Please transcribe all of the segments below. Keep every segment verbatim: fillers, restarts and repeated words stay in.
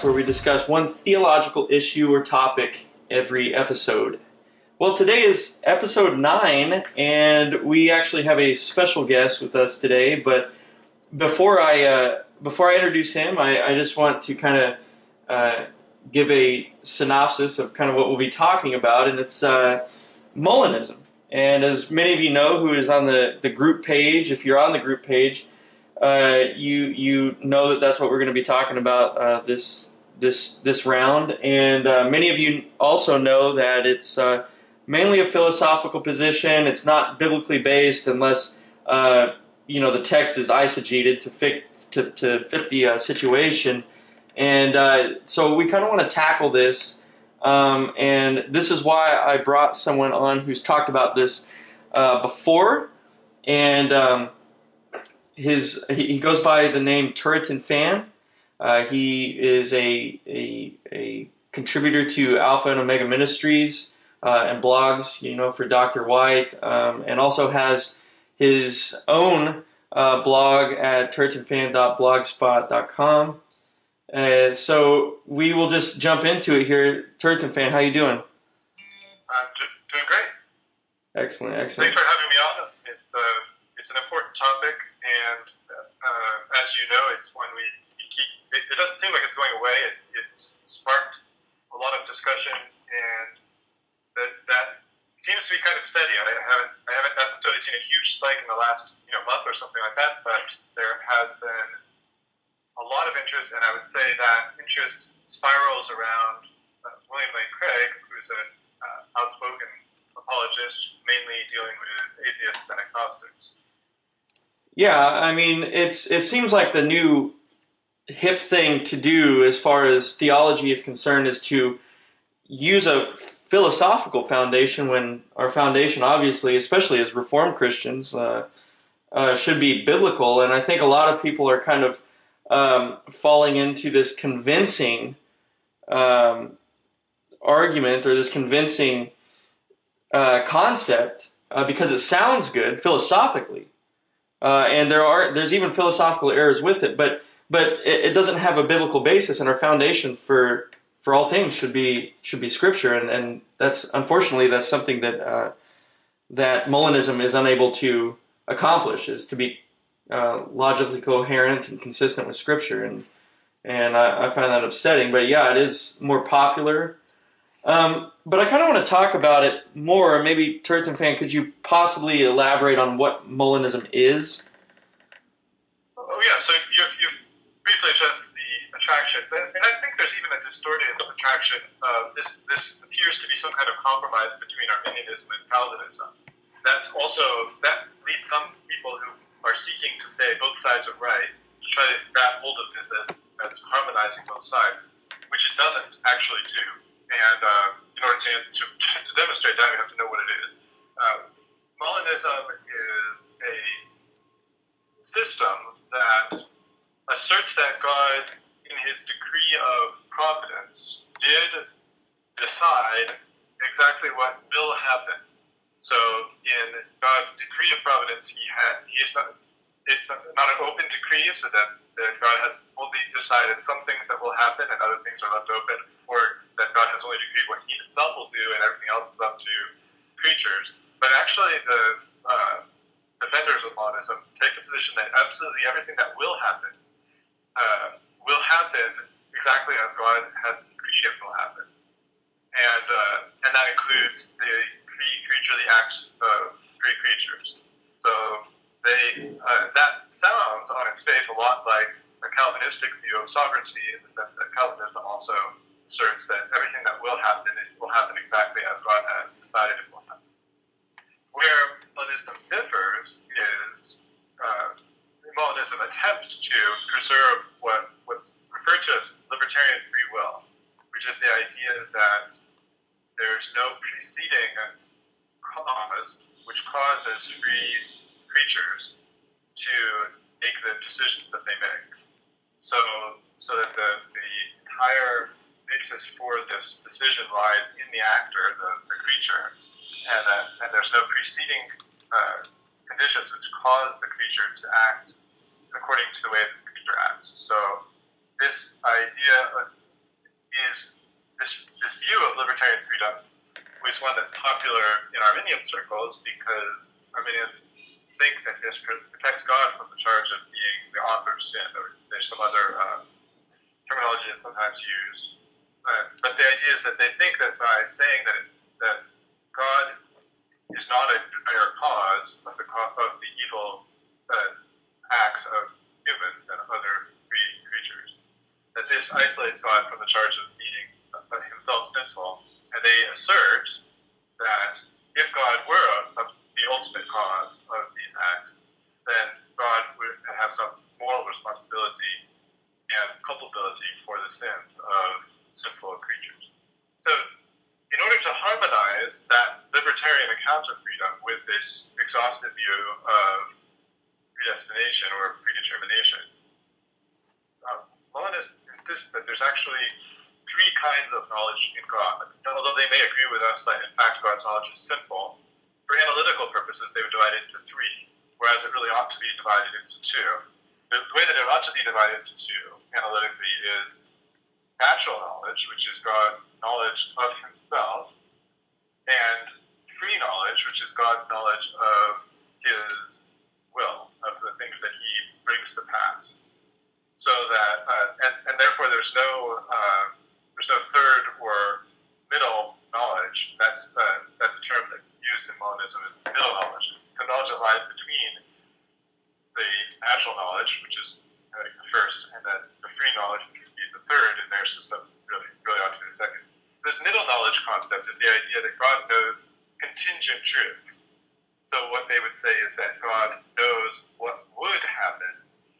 where we discuss one theological issue or topic every episode. Well, today is episode nine, and we actually have a special guest with us today. But before I uh, before I introduce him, I, I just want to kind of uh, give a synopsis of kind of what we'll be talking about, and it's uh, Molinism. And as many of you know, who is on the, the group page, if you're on the group page, uh, you you know that that's what we're going to be talking about uh, this this this round. And uh, many of you also know that it's uh, mainly a philosophical position. It's not biblically based unless uh, you know the text is eisegeted to fit to, to fit the uh, situation. And uh, so we kind of want to tackle this. Um, and this is why I brought someone on who's talked about this uh, before, and um, his he, he goes by the name Turretin Fan. Uh, he is a, a a contributor to Alpha and Omega Ministries uh, and blogs, you know, for Doctor White, um, and also has his own uh, blog at turretin fan dot blogspot dot com. Uh, so we will just jump into it here. Turretin Fan, how you doing? I'm just doing great. Excellent, excellent. Thanks for having me on. It's uh, it's an important topic, and uh, as you know, it's one we, we keep. It, it doesn't seem like it's going away. It, it's sparked a lot of discussion, and that that seems to be kind of steady. I haven't I haven't necessarily seen a huge spike in the last you know month or something like that, but there has been a lot of interest, and I would say that interest spirals around uh, William Lane Craig, who's an uh, outspoken apologist, mainly dealing with atheists and agnostics. Yeah, I mean, it's it seems like the new hip thing to do as far as theology is concerned is to use a philosophical foundation when our foundation, obviously, especially as Reformed Christians, uh, uh, should be biblical. And I think a lot of people are kind of Um, falling into this convincing um, argument or this convincing uh, concept uh, because it sounds good philosophically, uh, and there are there's even philosophical errors with it, but but it, it doesn't have a biblical basis, and our foundation for for all things should be should be Scripture, and, and that's unfortunately that's something that uh, that Molinism is unable to accomplish, is to be Uh, logically coherent and consistent with Scripture, and and I, I find that upsetting. But yeah, it is more popular. Um, but I kind of want to talk about it more. Maybe Turretin Fan, could you possibly elaborate on what Molinism is? Oh yeah, so you you briefly addressed the attractions, and, and I think there's even a distorted attraction. Uh, this this appears to be some kind of compromise between Arminianism and Calvinism. That's also that leads some people who are seeking to stay both sides are right, to try to grab hold of it as, as harmonizing both sides, which it doesn't actually do. And uh, in order to, to, to demonstrate that, we have to know what it is. Uh, Molinism is a system that asserts that God, in his decree of providence, did decide exactly what will happen. So, in God's decree of providence, He had He is not it's not an open decree, so that, that God has only decided some things that will happen and other things are left open, or that God has only decreed what He Himself will do and everything else is up to creatures. But actually, the uh, defenders of Molinism take the position that absolutely everything that will happen uh, will happen exactly as God has decreed it will happen, and uh, and that includes the pre-creaturely acts of free creatures. So they uh, that sounds on its face a lot like a Calvinistic view of sovereignty, in the sense that Calvinism also asserts that everything that will happen, it will happen exactly as God has decided it will happen. Where Molinism differs is uh, Molinism attempts to preserve what what's referred to as libertarian free will, which is the idea that there's no preceding cause which causes free creatures to make the decisions that they make. So, so that the, the entire basis for this decision lies in the actor, the, the creature, and that and there's no preceding uh, conditions which cause the creature to act according to the way that the creature acts. So, this idea is this, this view of libertarian freedom is one that's popular in Arminian circles because Arminians think that this protects God from the charge of being the author of sin. Or there's some other uh, terminology that's sometimes used. Uh, but the idea is that they think that by saying that, it, that God is not a higher cause of the, of the evil uh, acts of humans and other free creatures, that this isolates God from the charge of being uh, himself sinful. And they assert that if God were a, a, the ultimate cause of these acts, then God would have some moral responsibility and culpability for the sins of sinful creatures. So, in order to harmonize that libertarian account of freedom with this exhaustive view of predestination or predetermination, uh, Molinists insist that there's actually three kinds of knowledge in God. And although they may agree with us that in fact God's knowledge is simple, for analytical purposes they would divide it into three, whereas it really ought to be divided into two. The, the way that it ought to be divided into two analytically is natural knowledge, which is God's knowledge of himself, and free knowledge, which is God's knowledge of his will, of the things that he brings to pass. So that, uh, and, and therefore there's no uh, there's no third or middle knowledge. That's uh, that's a term that's used in Molinism as middle knowledge. The knowledge that lies between the natural knowledge, which is uh, the first, and then the free knowledge, which would be the third in their system, really, really ought to be the second. This middle knowledge concept is the idea that God knows contingent truths. So what they would say is that God knows what would happen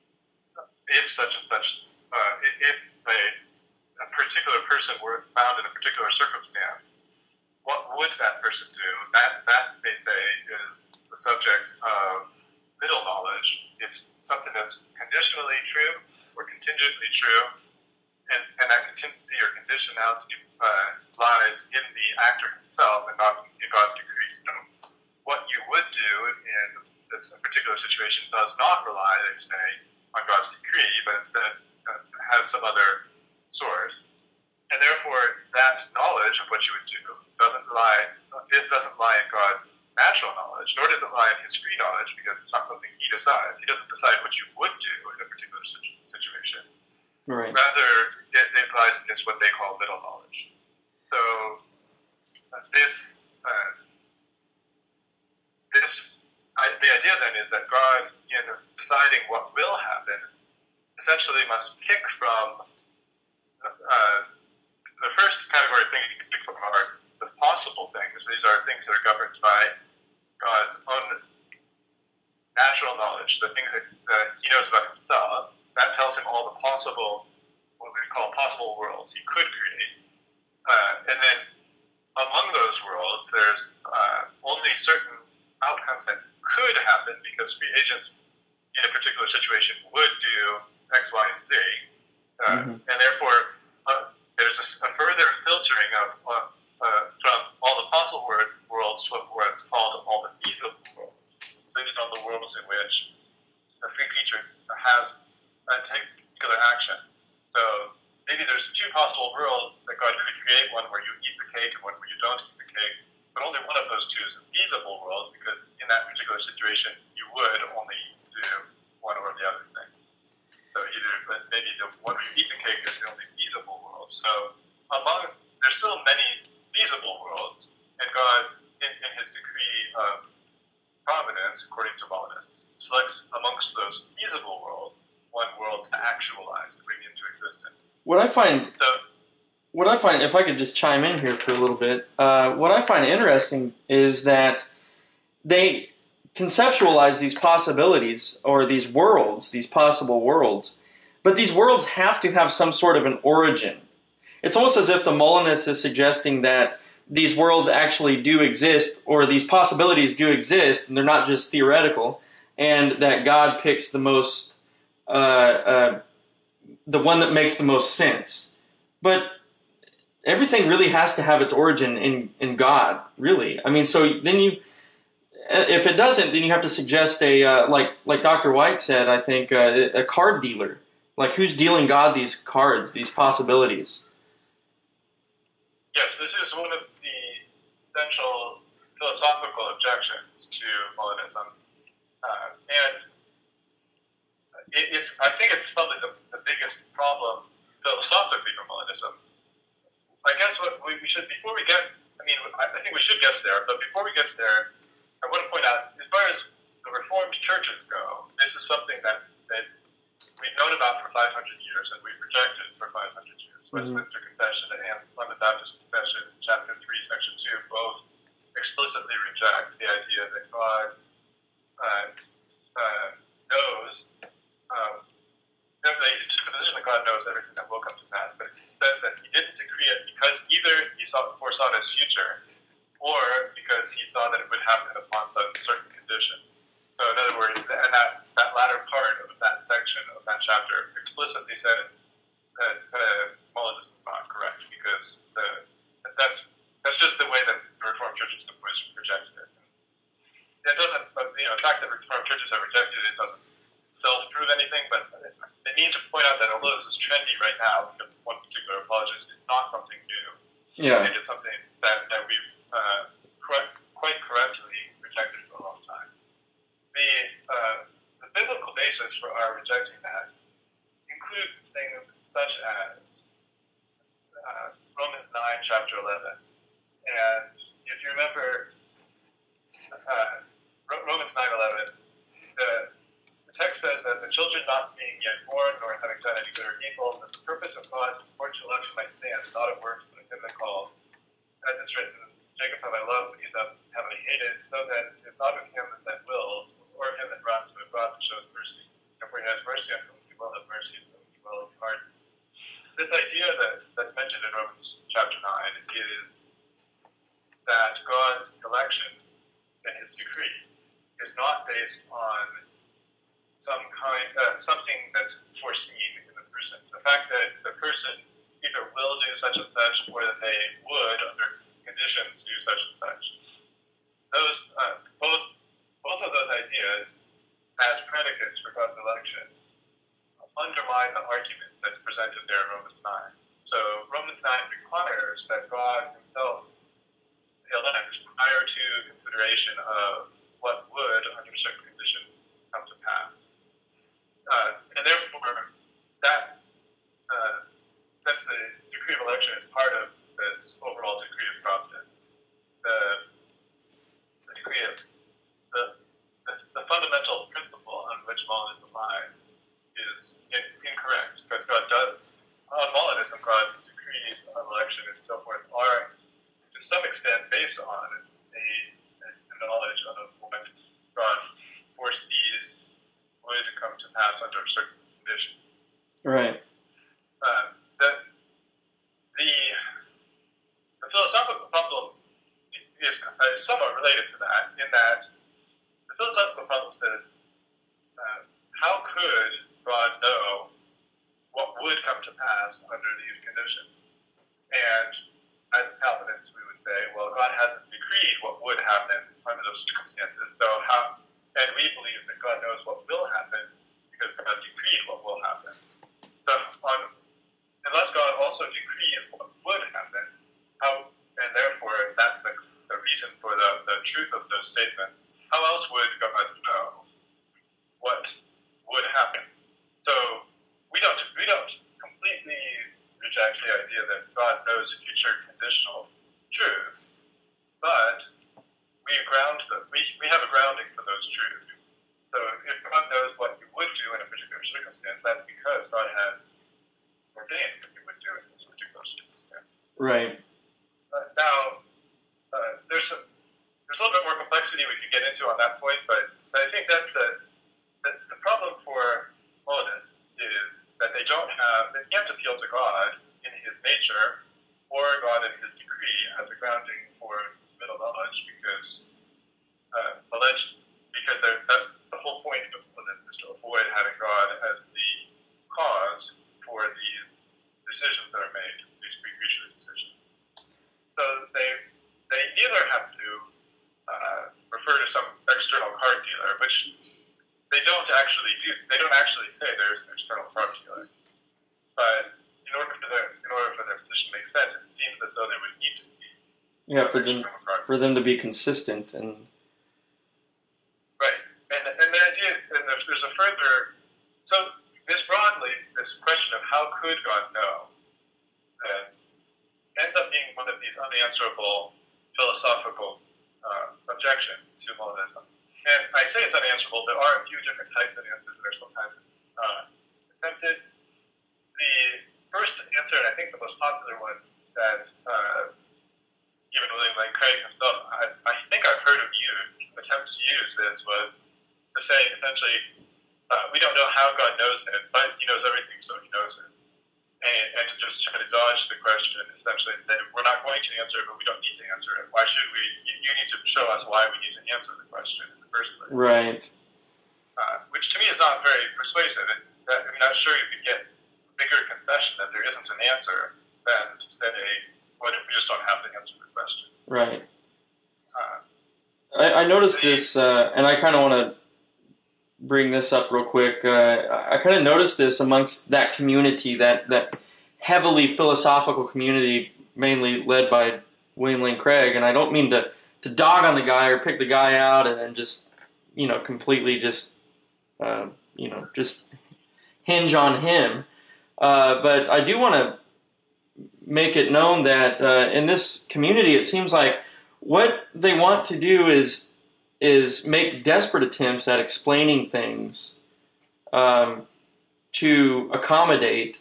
if such and such, uh, if a, a particular person were found in a particular circumstance, what would that person do? That, that they say, is the subject of middle knowledge. It's something that's conditionally true or contingently true, and, and that contingency or conditionality uh, lies in the actor himself and not in God's decree. So what you would do in this particular situation does not rely, they say, on God's decree, but instead uh, has some other source. And therefore, that knowledge of what you would do doesn't lie, it doesn't lie in God's natural knowledge, nor does it lie in his free knowledge, because it's not something he decides. He doesn't decide what you would do in a particular situation. Right. Rather, it, it lies in what they call middle knowledge. So, uh, this, uh, this I, the idea then is that God, in deciding what will happen, essentially must pick from uh, the first category of things you can pick from are the possible things. These are things that are governed by God's own natural knowledge, the things that, that he knows about himself. That tells him all the possible, what we call possible worlds he could create. Uh, and then among those worlds, there's uh, only certain outcomes that could happen because free agents in a particular situation would do X, Y, and Z. Uh, mm-hmm. And therefore, uh, there's a, a further filtering of uh, uh, from all the possible worlds to what's called all the feasible worlds, including all the worlds in which a free creature has a particular action. So maybe there's two possible worlds that God could create, one where you eat the cake and one where you don't eat the cake, but only one of those two is a feasible world, because in that particular situation, you would only do one or the other thing. So either, but maybe the one where you eat the cake is the only feasible world. So among, there's still many feasible worlds, and God, in, in his decree of providence, according to Molinists, selects amongst those feasible worlds one world to actualize, to bring into existence. What I find... So, What I find, if I could just chime in here for a little bit, uh, what I find interesting is that they conceptualize these possibilities, or these worlds, these possible worlds, but these worlds have to have some sort of an origin. It's almost as if the Molinist is suggesting that these worlds actually do exist, or these possibilities do exist, and they're not just theoretical, and that God picks the most, uh, uh, the one that makes the most sense. But everything really has to have its origin in, in God, really. I mean, so then you, if it doesn't, then you have to suggest a, uh, like like Doctor White said, I think, uh, a card dealer. Like, who's dealing God these cards, these possibilities? Yes, this is one of the essential philosophical objections to Molinism. Uh, and it, it's, I think it's probably the, the biggest problem philosophically for Molinism. I guess what we, we should, before we get, I mean, I, I think we should get there, but before we get there, I want to point out, as far as the Reformed churches go, this is something that, that we've known about for five hundred years and we've rejected for five hundred years. Mm-hmm. Westminster Confession and London Baptist Confession, chapter three, section two, both explicitly reject the idea that God uh, uh, knows, um, that the position that God knows everything that will come to pass, but it says that he didn't decree it because either he saw, foresaw his future, or because he saw that it would happen upon certain conditions. So in other words, and that, that latter part of that section of that chapter explicitly said that uh, Molinism is not correct, because the, that's, that's just the way that the Reformed churches have rejected it. It doesn't, but you know, the fact that Reformed churches have rejected it doesn't self-prove anything, but they need to point out that although this is trendy right now, because one particular apologist, it's not something new. Yeah. I think it's something that, that we've uh, correct, quite correctly rejected for a long time. The, uh, the biblical basis for our rejecting that includes things such as uh, Romans nine, chapter eleven. And if you remember uh, Romans nine eleven, the, the text says that the children not being yet born, nor having done any good or evil, that the purpose of God according to election might stand, not of works, but of him that calls. As it's written, Jacob have I loved, but Esau have I hated, so that it's not of him that wills, or of him that runs, but of God that shows mercy. Therefore he has mercy on whom he will have mercy, and whom he will have pardon. This idea that, that's mentioned in Romans chapter nine is that God's election and his decree is not based on some kind, uh, something that's foreseen in the person. The fact that the person either will do such and such, or that they would, under conditions, do such and such. Those, uh, both, both of those ideas, as predicates for God's election, undermine the argument that's presented there in Romans nine. So Romans nine requires that God himself elects prior to consideration of what would, under certain conditions, come to pass. Uh, and therefore, that, uh, since the decree of election is part of this overall decree of providence, the, the decree of the, the, the fundamental principle on which Molinism lies is in, incorrect, because God does, on Molinism, God's decrees of election and so forth are, to some extent, based on a, a knowledge of what God foresees would come to pass under certain conditions. Right. Uh, the, the, the philosophical problem is uh, somewhat related to that, in that the philosophical problem says, uh, how could God know what would come to pass under these conditions? And as Calvinists, we would say, well, God hasn't decreed what would happen under those circumstances. So how, and we believe that God knows what will happen because God decreed what will happen. So on, unless God also decrees what would happen, how, and therefore that's the, the reason for the, the truth of those statements, how else would God know what would happen? So we don't we don't completely reject the idea that God knows future conditional truth, but we ground the, we we have a grounding for those truths. So if God knows what he would do in a particular circumstance, that's because God has ordained what he would do in this particular circumstance. Right. Uh, now, uh, there's a there's a little bit more complexity we could get into on that point, but, but I think that's the, the the problem for Molinists is that they don't have, they can't appeal to God in his nature or God in his decree as a grounding for middle knowledge, because uh, alleged, because that's the whole point of this is to avoid having God as the cause for these decisions that are made, these pre-creature decisions. So they they either have to uh, refer to some external card dealer, which they don't actually do. They don't actually say there's an external card dealer. But in order for their in order for their position to make sense, it seems as though they would need Yeah, for them for them to be consistent and right, and and the idea, and there's, there's a further, so this broadly, this question of how could God know, uh, ends up being one of these unanswerable philosophical uh, objections to Molinism. And I say it's unanswerable. There are a few different types of answers that are sometimes uh, attempted. The first answer, and I think the most popular one, that uh, even William Lane Craig himself, I, I think I've heard him use, attempt to use this, was to say essentially, uh, we don't know how God knows it, but He knows everything, so He knows it. And, and to just try to dodge the question, essentially, that we're not going to answer it, but we don't need to answer it. Why should we? You, you need to show us why we need to answer the question in the first place. right. Uh, which to me is not very persuasive. It, that, I'm not sure you could get a bigger concession that there isn't an answer than to say, what if we just don't have to answer the question? Right. Uh, I, I noticed the, this, uh, and I kind of want to bring this up real quick. Uh, I kind of noticed this amongst that community, that, that heavily philosophical community, mainly led by William Lane Craig. And I don't mean to, to dog on the guy or pick the guy out and then just, you know, completely just, uh, you know, just hinge on him. Uh, but I do want to make it known that uh, in this community, it seems like what they want to do is is make desperate attempts at explaining things um, to accommodate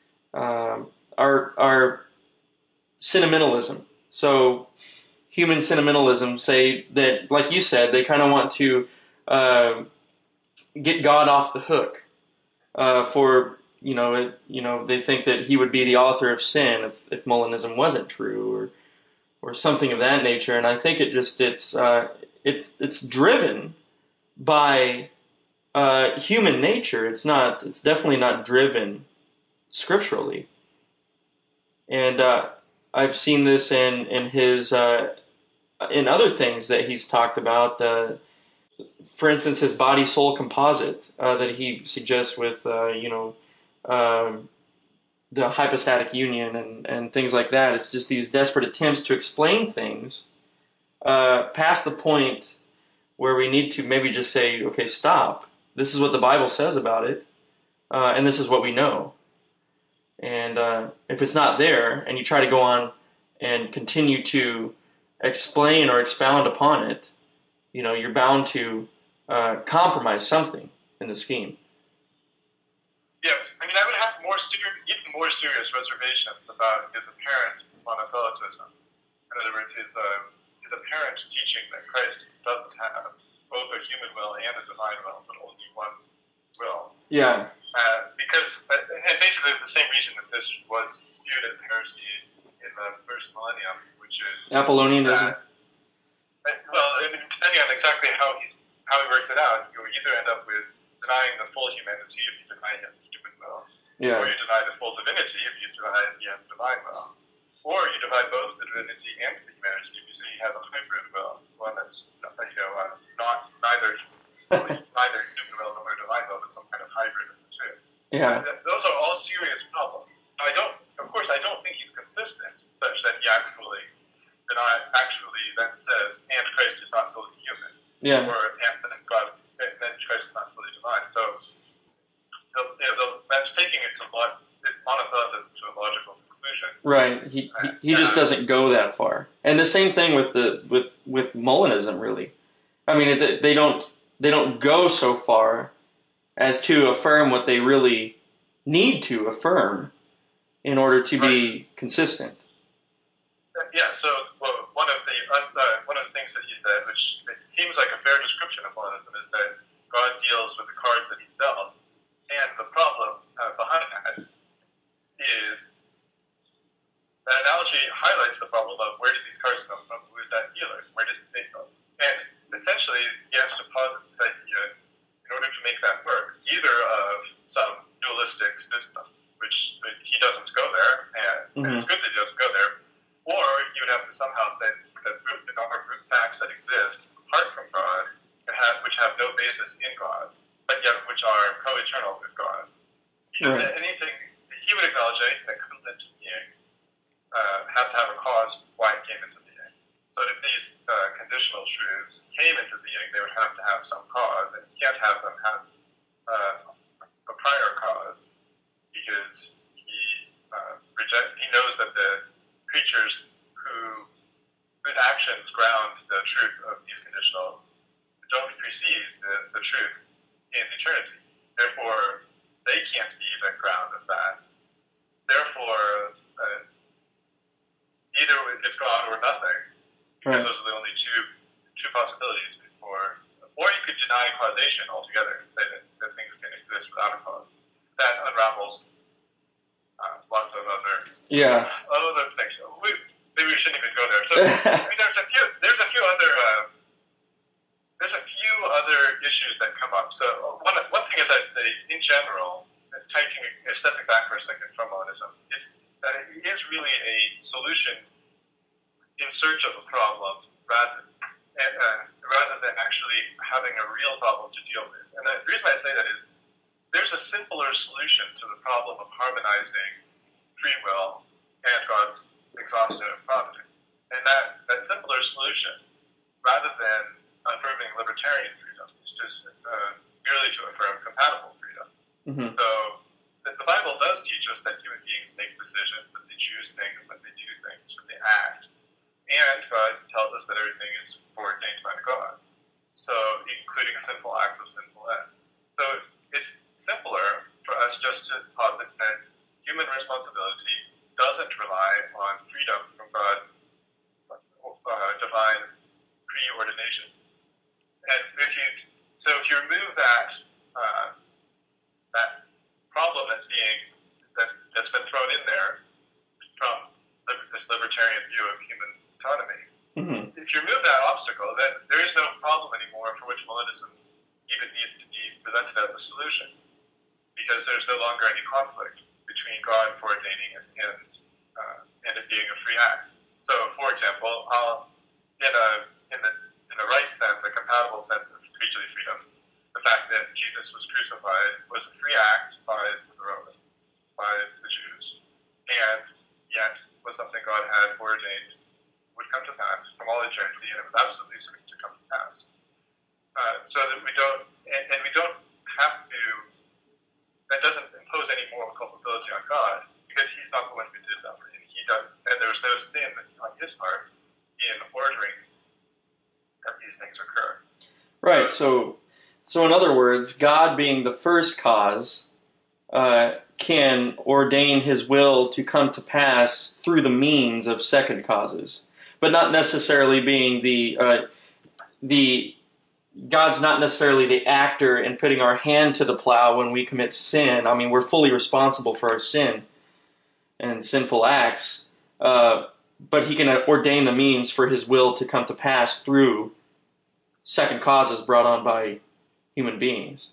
um, our our sentimentalism. So human sentimentalism, say that, like you said, they kind of want to uh, get God off the hook uh, for. You know, it, you know, they think that he would be the author of sin if, if Molinism wasn't true, or or something of that nature. And I think it just it's uh, it it's driven by uh, human nature. It's not. It's definitely not driven scripturally. And uh, I've seen this in in his uh, in other things that he's talked about. Uh, for instance, his body-soul composite uh, that he suggests with uh, you know. Um, the hypostatic union and, and things like that. It's just these desperate attempts to explain things uh, past the point where we need to maybe just say, okay, stop. This is what the Bible says about it, uh, and this is what we know. And uh, if it's not there, and you try to go on and continue to explain or expound upon it, you know, you're bound to uh, compromise something in the scheme. Yes, I mean, I would have more serious, even more serious reservations about his apparent monothelitism. In other words, his, uh, his apparent teaching that Christ doesn't have both a human will and a divine will, but only one will. Yeah. Uh, because, uh, and basically the same reason that this was viewed as heresy in the first millennium, which is Apollonianism. That, well, depending on exactly how he's how he works it out, you either end up with denying the full humanity if you deny his human will, yeah. or you deny the full divinity if you deny he has divine will, or you divide both the divinity and the humanity if you say he has a hybrid will, one that's you know uh, not neither neither human will nor divine will, but some kind of hybrid of the two. Yeah, those are all serious problems. I don't, of course, I don't think he's consistent, such that he actually deny actually then says, and Christ is not fully human, yeah, or and then God. And then Christ is not fully divine. So you know, you know, that's taking it to lot, monothelism to a logical conclusion. Right. He he, he just doesn't go that far. And the same thing with the with, with Molinism, really. I mean, they, they don't they don't go so far as to affirm what they really need to affirm in order to right. be consistent. Yeah. So well, one of the uh, one of the things that he said, which it seems like a fair description of Molinism, is that God deals with the cards that He's dealt, and the problem uh, behind that is that analogy highlights the problem of where did these cards come from? Who is that dealer? Where did they come? And essentially, he has to posit this idea in order to make that work, either of some dualistic system, which he doesn't go there, and, mm-hmm. and it's good that he doesn't go there. Or you would have to somehow say that there are brute facts that exist apart from God, and have, which have no basis in God, but yet which are co-eternal with God. Because right. anything, he would acknowledge anything that comes into being uh, has to have a cause why it came into being. conditional truths came into being, they would have to have some cause, and you can't have them have uh, a prior cause because he uh, reject. He knows that the creatures who whose actions ground the truth of these conditionals don't precede the, the truth in eternity. Therefore, they can't be the ground of that. Therefore, uh, either it's God or nothing, because right. those are the only two two possibilities. Before, or you could deny causation altogether and say that, that things can exist without a cause. That unravels uh, lots of other yeah other things. We, maybe we shouldn't even go there. So I mean, there's a few there's a few other uh, there's a few other issues that come up. So one one thing is that they, in general, taking a stepping back for a second from monism, is that it is really a solution in search of a problem rather and, uh, rather than actually having a real problem to deal with. And the reason I say that is there's a simpler solution to the problem of harmonizing free will and God's exhaustive providence. And that, that simpler solution, rather than affirming libertarian freedom, is just uh, merely to affirm compatible freedom. mm-hmm. So the, the Bible does teach us that human beings make decisions, that they choose things, that they do things, that they act. And God tells us that everything is foreordained by God, so including sinful acts of sinful acts. So it's simpler for us just to posit that human responsibility doesn't rely on freedom from God's uh, divine preordination. And if you so if you remove that uh, that problem that's being that that's been thrown in there from this libertarian view of human autonomy. Mm-hmm. If you remove that obstacle, then there is no problem anymore for which Molinism even needs to be presented as a solution, because there's no longer any conflict between God foreordaining and and, uh, and it being a free act. So, for example, uh, in a in the in the right sense, a compatible sense of creaturely freedom, the fact that Jesus was crucified was a free act by the Romans, by the Jews, and yet was something God had foreordained would come to pass from all eternity, and it was absolutely certain to come to pass. Uh, so that we don't, and, and we don't have to, that doesn't impose any moral culpability on God, because He's not the one who did that, and He does, and there was no sin on His part in ordering that these things occur. Right. So, so in other words, God being the first cause, uh, can ordain His will to come to pass through the means of second causes, but not necessarily being the uh, the God's not necessarily the actor in putting our hand to the plow when we commit sin. I mean, we're fully responsible for our sin and sinful acts, uh, but He can ordain the means for His will to come to pass through second causes brought on by human beings.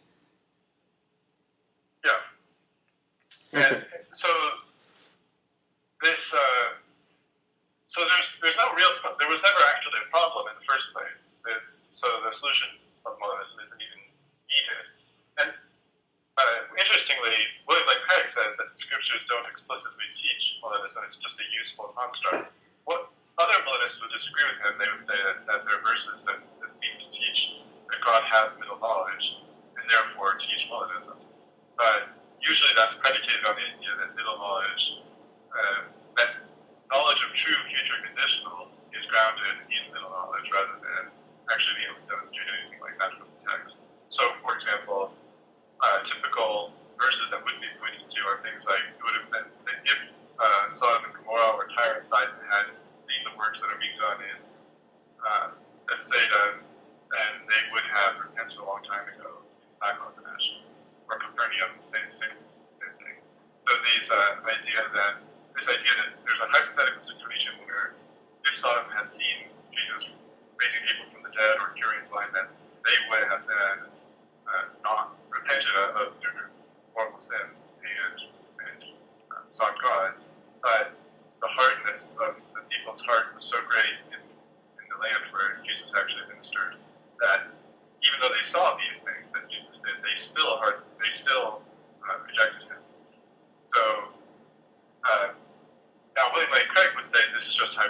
Yeah. Okay. And so this, uh, so there's there's no real, there was never actually a problem in the first place. It's, so the solution of monism isn't even needed. And uh, interestingly, William Lane Craig says that the scriptures don't explicitly teach monism; it's just a useful construct. What other Molinists would disagree with him, they would say that, that there are verses that, that seem to teach that God has middle knowledge, and therefore teach Molinism. But usually that's predicated on the idea that middle knowledge, uh, that knowledge of true future conditionals is grounded in middle knowledge rather than actually being able to demonstrate anything like that from the text. So, for example, uh, typical verses that would be pointed to are things like, it would have been, if uh, Sodom and Gomorrah or Tyre and Sidon had seen the works that are being done in uh, Bethsaida, then they would have repented a long time ago in Bangladesh. Or Capernaum, same, same, same thing. So these uh, idea that this idea that there's a hypothetical situation where if Sodom had seen Jesus raising people from the dead or curing blind men, they would have then uh, not repented of their mortal sin and and uh, sought God. But the hardness of the people's heart was so great in, in the land where Jesus actually ministered that even though they saw these things that Jesus did, they still hard, they still uh, rejected Him. So uh, now William Lane Craig would say this is just hyperbole.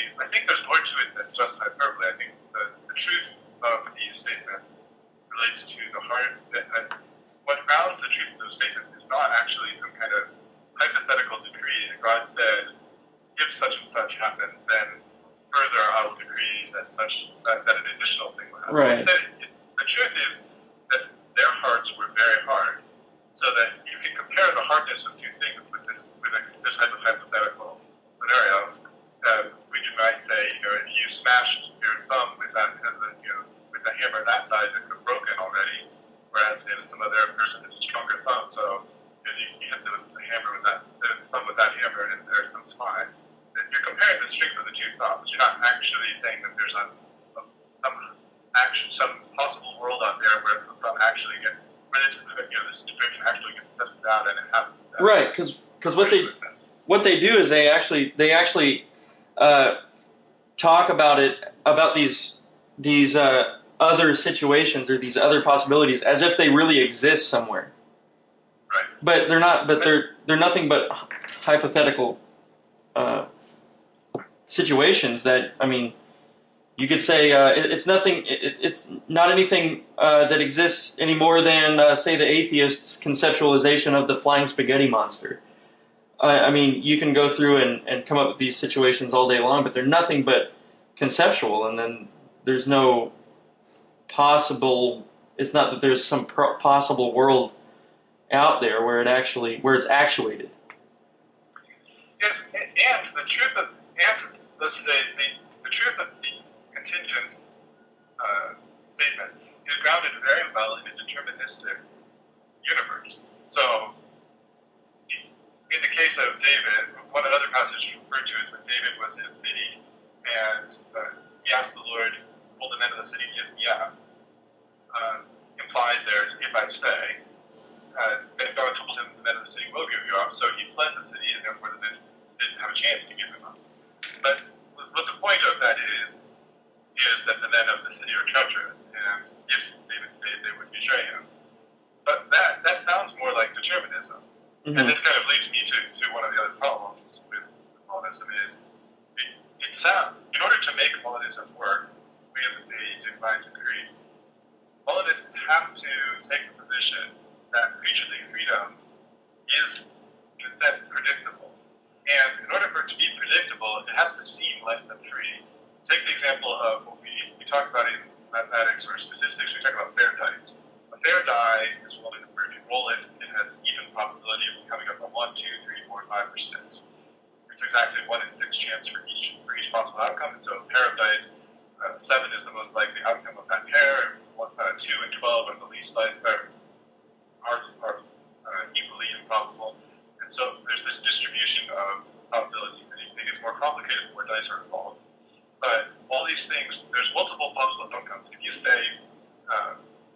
I think there's more to it than just hyperbole. I think the, the truth of these statements relates to the heart. That, that what grounds the truth of those statements is not actually some kind of hypothetical decree that God said, if such and such happens, then further I will decree that such that, that an additional thing will happen. Right. Instead, it, the truth is that their hearts were very hard, so that you can compare the hardness of two things with this with a, this type of hypothetical scenario. Uh, which might say, you know, if you smashed your thumb with that, you know, with a hammer that size, it could have broken already. Whereas in some other person has a stronger thumb, so you, know, you, you hit the, the hammer with that, the thumb with that hammer, and their thumb's fine. You're comparing the strength of the two thumbs. You're not actually saying that there's a, a some action, some possible world out there where the thumb actually gets, where this, you know, this description actually gets tested out and it happens. Right, because because what they what they do is they actually they actually. Uh, talk about it about these these uh, other situations or these other possibilities as if they really exist somewhere. Right. But they're not. But they're they're nothing but hypothetical uh, situations that I mean, you could say uh, it, it's nothing. It, it's not anything uh, that exists any more than uh, say the atheist's conceptualization of the flying spaghetti monster. I mean, you can go through and, and come up with these situations all day long, but they're nothing but conceptual, and then there's no possible, it's not that there's some pro- possible world out there where it actually, where it's actuated. Yes, and the truth of, and let's say, the, the truth of the contingent uh, statement is grounded very well in a deterministic universe. So, in the case of David, one another passage referred to is when David was in a city and uh, he asked the Lord, will the men of the city give me up? Uh, implied there is, if I stay. Uh, and God told him the men of the city will give you up, so he fled the city and therefore the men didn't have a chance to give him up. But what the point of that is, is that the men of the city are treacherous, and if David stayed, they would betray him. But that, that sounds more like determinism. Mm-hmm. And this kind of leads me to, to one of the other problems with Molinism is, it, it sounds, in order to make Molinism work with a divine decree, Molinists have to take the position that creaturely freedom is, in a sense, predictable. And in order for it to be predictable, it has to seem less than free. Take the example of what we, we talk about in mathematics or statistics, we talk about fair dice. A fair die is one where if you roll it, it has an even probability of coming up with one, two, three, four, five percent. It's exactly one in six chance for each for each possible outcome. And so a pair of dice, uh, seven is the most likely outcome of that pair. One, uh, two and twelve are the least likely, are are uh, equally improbable. And so there's this distribution of probabilities, and it gets more complicated the more dice are involved. But all these things, there's multiple possible outcomes. If you say, uh,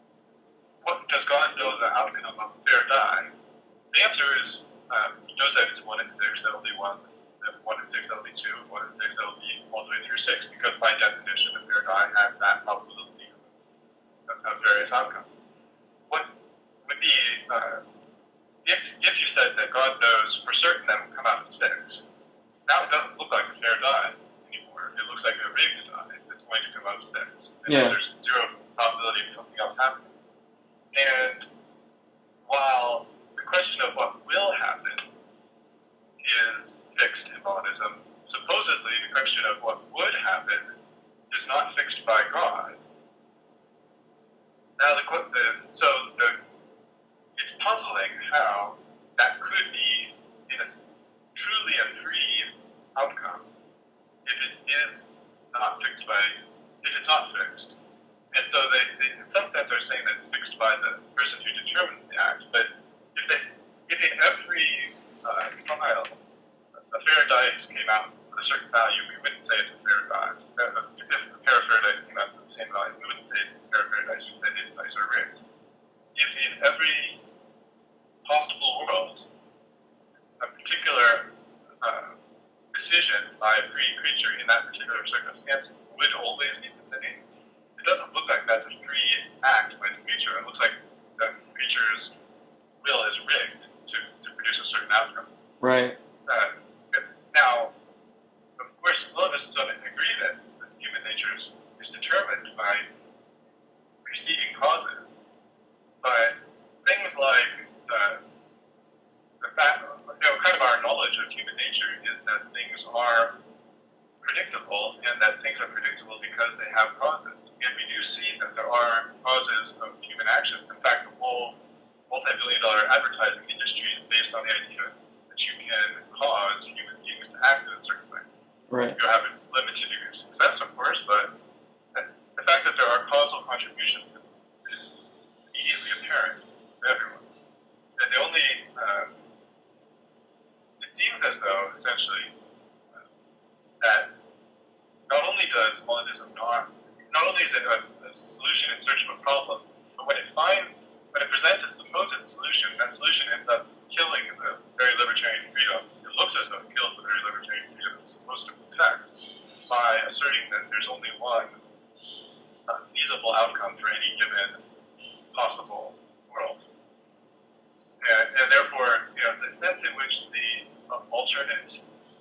what does God know the outcome of a fair die? The answer is, um, he knows that it's one in six, that'll be one. Then one in six, that'll be two. One in six, that'll be all the way through six, because by definition, a fair die has that probability of, of various outcomes. What would be, uh, if, if you said that God knows for certain that it will come out of six, now it doesn't look like a fair die anymore. It looks like a rigged die that's going to come out of six. And yeah. there's zero probability of something else happening. And while the question of what will happen is fixed in Molinism, supposedly the question of what would happen is not fixed by God. Now, the, the so the, it's puzzling how that could be in a truly a free outcome if it is not fixed by, if it's not fixed. And so they, they, in some sense, are saying that it's fixed by the person who determines the act. But if, they, if in every uh, trial a fair dice came out with a certain value, we wouldn't say it's a fair die. If a pair of fair dice came out with the same value, we wouldn't say it's a pair of fair dice. We'd say these dice are rigged. If in every possible world a particular uh, decision by a free creature in that particular circumstance would always be the same, it doesn't look like that's a free act by the creature. It looks like the creature's will is rigged to, to produce a certain outcome. Right. Uh, now, of course, Molinists don't agree that human nature is, is determined by preceding causes, but things like uh, the fact, you know, kind of our knowledge of human nature is that things are predictable, and that things are predictable because they have causes. And we do see that there are causes of human actions. In fact, the whole multi-billion dollar advertising industry is based on the idea that you can cause human beings to act in a certain way. Right. You have a limited degree of success, of course, but the fact that there are causal contributions is immediately apparent to everyone. And the only, uh, it seems as though, essentially, uh, that not only does Molinism not, not only is it a, a solution in search of a problem, but when it finds, when it presents its supposed solution, that solution ends up killing the very libertarian freedom. It looks as though it kills the very libertarian freedom it's supposed to protect by asserting that there's only one uh, feasible outcome for any given possible world. And, and therefore, you know, the sense in which these uh, alternate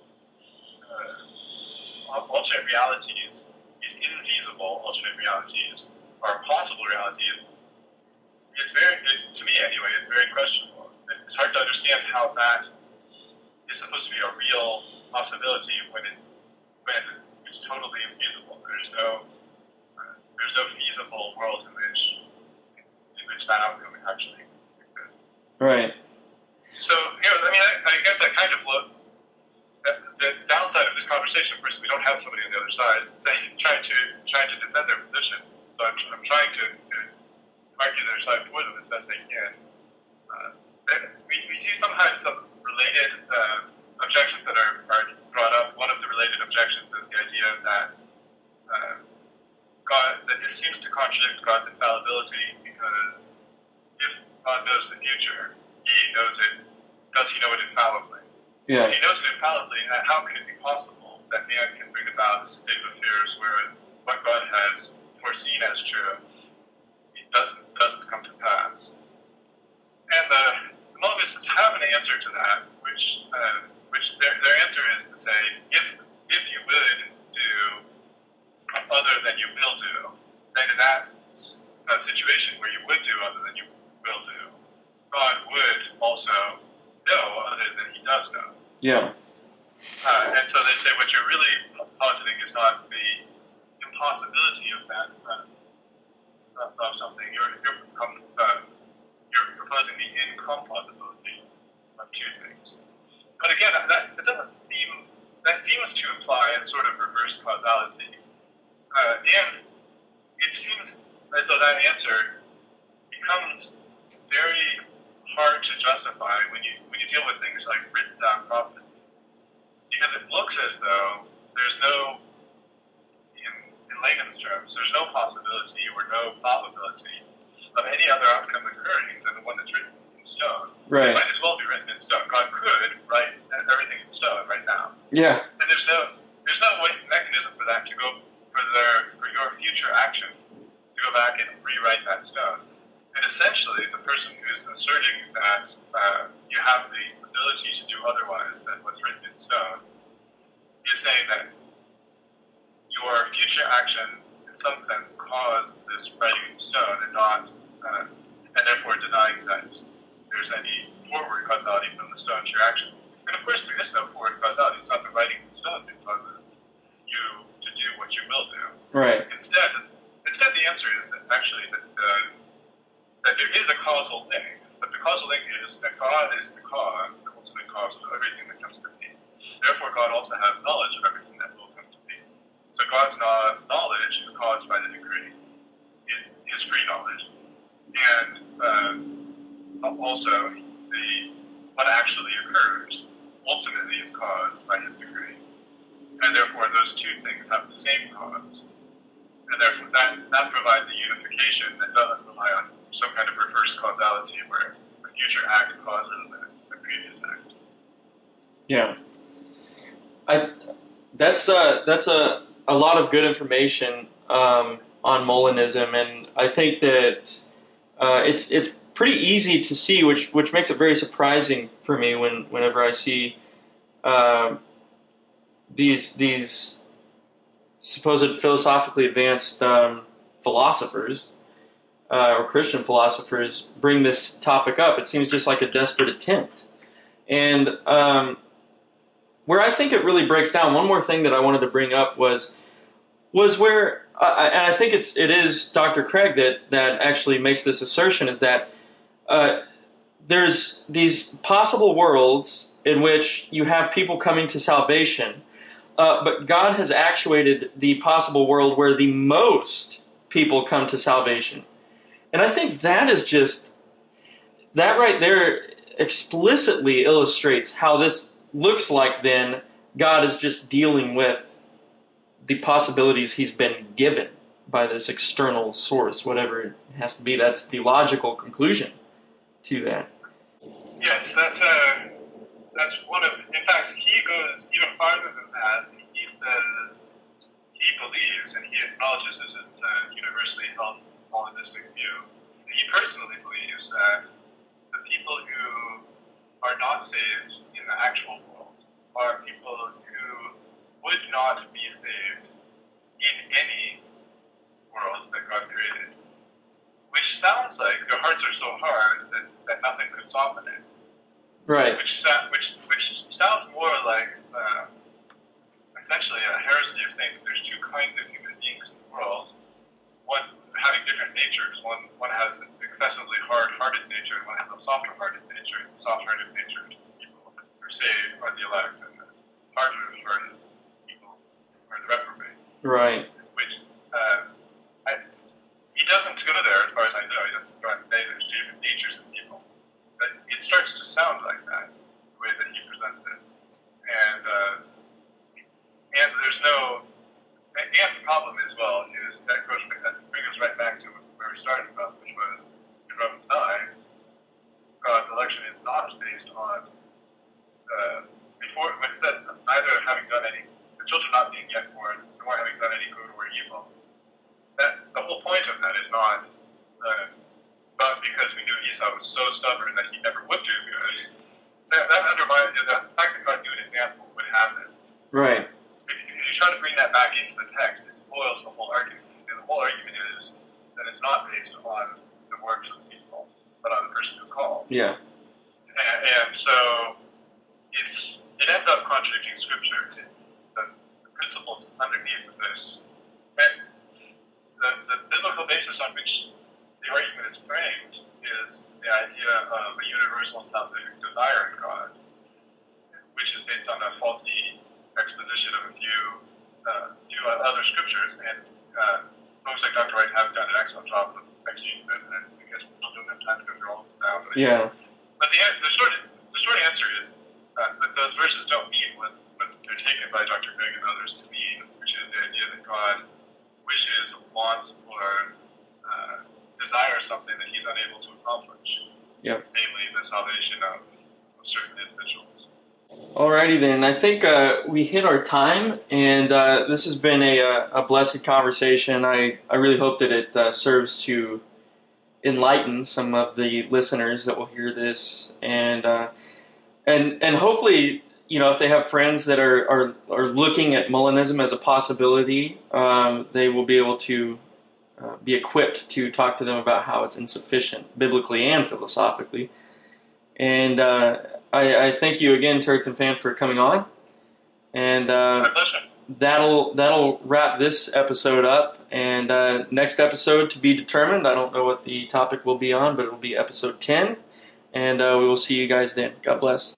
uh, alternate realities, these infeasible alternate realities, are possible realities, it's very, it's, to me anyway, it's very questionable. It's hard to understand how that is supposed to be a real possibility when it when it's totally infeasible. There's no uh, there's no feasible world in which in which that outcome actually exists. Right. So, you know, I mean, I, I guess I kind of look. The downside of this conversation, of course, we don't have somebody on the other side saying, trying to trying to defend their position. So I'm, I'm trying to, to argue their side for them as best I can. Uh, we, we see sometimes some related uh, objections that are, are brought up. One of the related objections is the idea that uh, God that this seems to contradict God's infallibility, because if God knows the future, He knows it. Does He know it infallibly? Yeah. If He knows it infallibly, how can it be possible that man can bring about a state of affairs where what God has foreseen as true it doesn't, doesn't come to pass? And the Molinists have an answer to that, which uh, which their, their answer is to say, if if you would do other than you will do, then in that uh, situation where you would do other than you will do, God would also know other than He does know. Yeah. Uh, and so they say what you're really positing is not the impossibility of that, uh, of something. You're you're, um, uh, you're proposing the incompossibility of two things. But again, that that doesn't seem that seems to imply a sort of reverse causality, uh, and it seems as though that answer becomes very hard to justify when you when you deal with things like written down prophecy, because it looks as though there's no, in, in layman's terms, there's no possibility or no probability of any other outcome occurring than the one that's written in stone. Right. It might as well be written in stone. God could write everything in stone right now. Yeah. And there's no there's no way, mechanism for that to go for their for your future action to go back and rewrite that stone. And essentially, the person who's asserting that uh, you have the ability to do otherwise than what's written in stone is saying that your future action, in some sense, caused this writing in stone, and not, uh, and therefore denying that there's any forward causality from the stone to your action. And of course, there is no forward causality. It's not the writing in stone that causes you to do what you will do. Right. Instead, instead, the answer is that actually that. Uh, that there is a causal link, but the causal link is that God is the cause, the ultimate cause of everything that comes to be. Therefore, God also has knowledge of everything that will come to be. So God's knowledge is caused by the decree, His free knowledge, and uh, also the what actually occurs ultimately is caused by His decree, and therefore those two things have the same cause, and therefore that that provides a unification that doesn't rely on some kind of reverse causality where the future act causes the, the previous act. Yeah, I that's uh, that's a a lot of good information um, on Molinism, and I think that uh, it's it's pretty easy to see, which which makes it very surprising for me when whenever I see uh, these these supposed philosophically advanced um, philosophers uh, or Christian philosophers bring this topic up. It seems just like a desperate attempt. And um, where I think it really breaks down, one more thing that I wanted to bring up was was where, uh, and I think it's it is Doctor Craig that that actually makes this assertion, is that uh, there's these possible worlds in which you have people coming to salvation, uh, but God has actuated the possible world where the most people come to salvation. And I think that is just, that right there explicitly illustrates how this looks like then God is just dealing with the possibilities he's been given by this external source, whatever it has to be. That's the logical conclusion to that. Yes, that's uh, that's one of. In fact, he goes even farther than that. He says he believes, and he acknowledges this is a universally held monistic view. And he personally believes that the people who are not saved in the actual world are people who would not be saved in any world that God created. Which sounds like their hearts are so hard that, that nothing could soften it. Right. Which which which sounds more like uh, essentially a heresy of saying that there's two kinds of human beings in the world. One having different natures. One one has an excessively hard-hearted nature, and one has a softer-hearted nature. The soft-hearted nature people who are saved are the elect, and the harder-hearted people are the reprobate. Right. Which uh, I, he doesn't go there, as far as I know. He doesn't try and say there's two different natures of people. But it starts to sound like that, the way that he presents it. And uh, and there's no, and the problem as well is that goes that brings us right back to where we started from, which was in Romans nine, God's election is not based on, uh, before, when it says neither having done any, the children not being yet born, nor having done any good or evil. That, the whole point of that is not, uh, but because we knew Esau was so stubborn that he never would do good. That, that undermines the fact that God knew in advance what would happen. Right. If, if you try to bring that back into the text, it spoils the whole argument. And the whole argument is that it's not based on the works of people, but on the person who called. Yeah. And, and so it's it ends up contradicting Scripture. It, the, the principles underneath this, and the, the biblical basis on which the argument is framed is the idea of a universal salvific desire in God, which is based on a faulty exposition of a few, uh, few other scriptures. And uh, folks like Doctor Wright have done an excellent job of exegeting it, and I guess we still don't have time to go through all of them now. But Yeah. But the, the short the short answer is uh, that those verses don't mean what, what they're taken by Doctor Craig and others to mean, which is the idea that God wishes, wants, or uh, desire something that he's unable to accomplish. Yep. Namely, the salvation of, of certain individuals. Alrighty then. I think uh, we hit our time, and uh, this has been a, a blessed conversation. I, I really hope that it uh, serves to enlighten some of the listeners that will hear this, and uh, and and hopefully, you know, if they have friends that are are, are looking at Molinism as a possibility, um, they will be able to Uh, be equipped to talk to them about how it's insufficient, biblically and philosophically. And uh, I, I thank you again, Turkton Fan, for coming on. And uh, My pleasure. that'll that'll wrap this episode up. And uh, next episode to be determined. I don't know what the topic will be on, but it'll be episode ten. And uh, we will see you guys then. God bless.